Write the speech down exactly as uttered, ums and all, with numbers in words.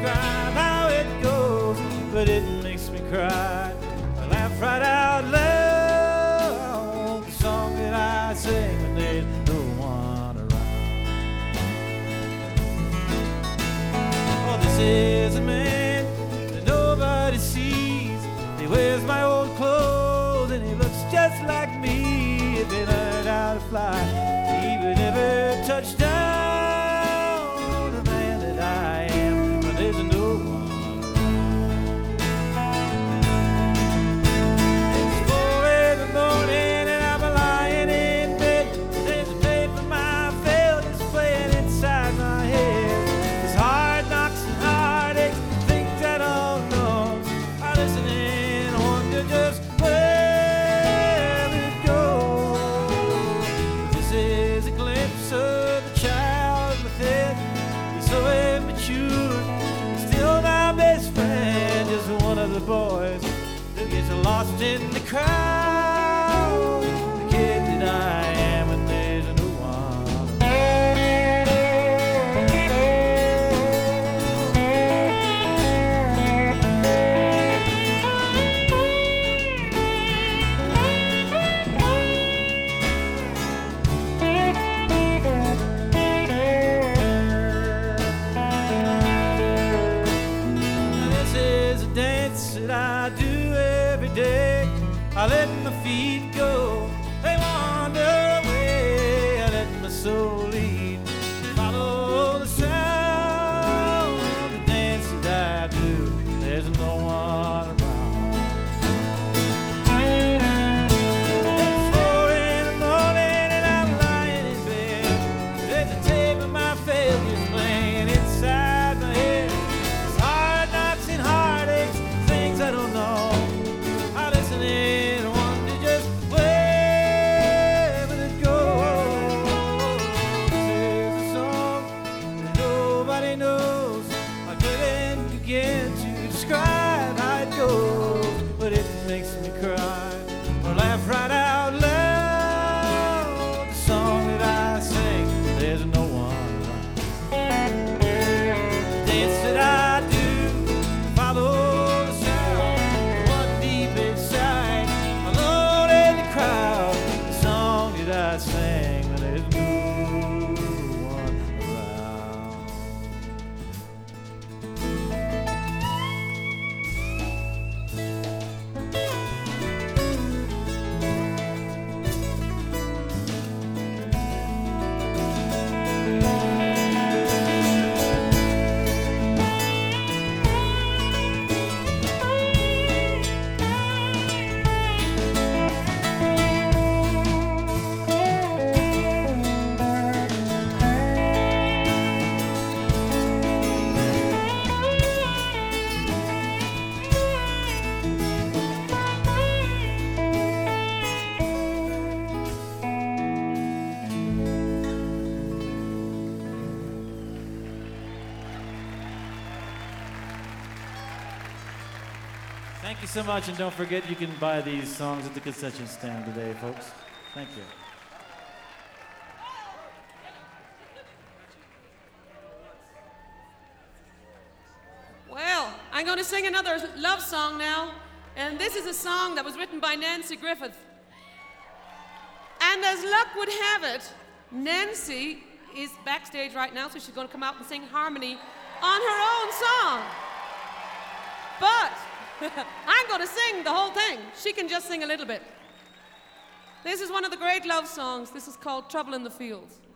describe how it goes, but it makes me cry. I laugh right out loud, the song that I sing when there's no one around. Oh, this is a man that nobody sees. He wears my old clothes and he looks just like me. If he learned how to fly, he would never touch down. The man that I am, but there's no one around. It's four in the morning and I'm lying in bed. There's a tape of my failures playing inside my head. There's hard knocks and heartaches, things I don't know. I listen and wonder just where it goes. This is a glimpse of the child within. He's so immature, still my best friend. Just one of the boys who gets lost in the crowd. The kid that I am when there's no one This is a dance that I do every day. I let my feet go, they wander away. I let my soul lead, follow the sound. The dance that I do, there's no one around. It's four in the morning and I'm lying in bed. There's a tape of my failures playing inside my head. It's hard knocks and heartaches, things I don't know. I listen and wonder just where will it go. This is a song that nobody knows. I couldn't begin to describe how it goes, but it makes me cry or laugh right out loud. The song that I sing, there's no one around. The dance that I do, follow the sound. One deep inside, alone in the crowd. The song that I sing when there's no one around. Thank you so much, and don't forget you can buy these songs at the concession stand today, folks. Thank you. Well, I'm going to sing another love song now, and this is a song that was written by Nancy Griffith. And as luck would have it, Nancy is backstage right now, so she's going to come out and sing harmony on her own song. But I'm going to sing the whole thing. She can just sing a little bit. This is one of the great love songs. This is called Trouble in the Fields.